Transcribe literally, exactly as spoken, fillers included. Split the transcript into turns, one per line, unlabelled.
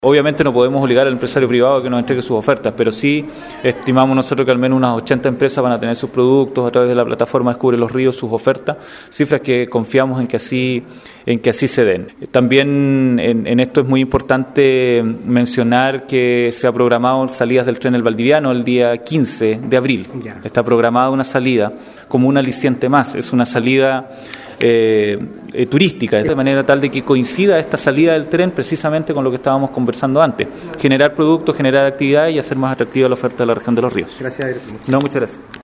Obviamente no podemos obligar al empresario privado a que nos entregue sus ofertas, pero sí estimamos nosotros que al menos unas ochenta empresas van a tener sus productos a través de la plataforma Descubre los Ríos, sus ofertas, cifras que confiamos en que así, en que así se den. También en, en esto es muy importante mencionar que se ha programado salidas del tren El Valdiviano el día quince de abril. Ya. Está programada una salida como un aliciente más, es una salida Eh, eh, turística, de manera tal de que coincida esta salida del tren precisamente con lo que estábamos conversando antes, generar productos, generar actividad y hacer más atractiva la oferta de la región de los ríos.
Gracias.
No, muchas gracias.